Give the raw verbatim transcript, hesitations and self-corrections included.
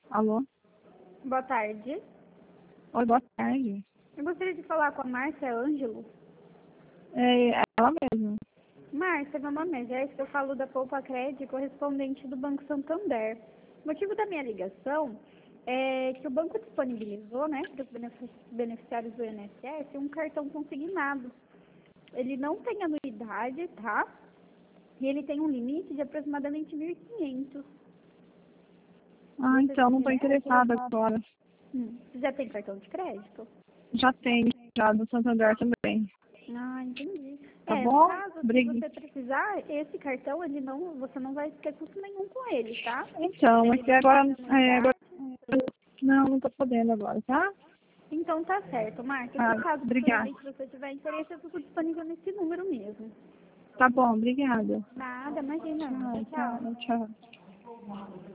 Alô? Boa tarde. Oi, boa tarde. Eu gostaria de falar com a Márcia Ângelo. É ela mesma. Márcia, meu nome é Jéssica, eu falo da Poupa Crédito, correspondente do Banco Santander. O motivo da minha ligação é que o banco disponibilizou, né, para os benefici- beneficiários do I N S S um cartão consignado. Ele não tem anuidade, tá? E ele tem um limite de aproximadamente mil e quinhentos. Ah, Você então não estou já, interessada agora. hum, você já tem cartão de crédito? Já tenho, já do Santander também. Ah, entendi. Tá É, no bom? caso, se Brigue. você precisar, esse cartão, ele não, você não vai ter custo nenhum com ele, tá? Então, mas Ele que não agora, tem é, agora. anuidade. Não, não estou podendo agora, tá? Então tá certo, Marta. Ah, Se caso obrigada. futuramente você tiver interesse, eu fico disponível nesse número mesmo. Tá bom, obrigada. Nada, imagina. Tchau, Tchau. tchau, tchau.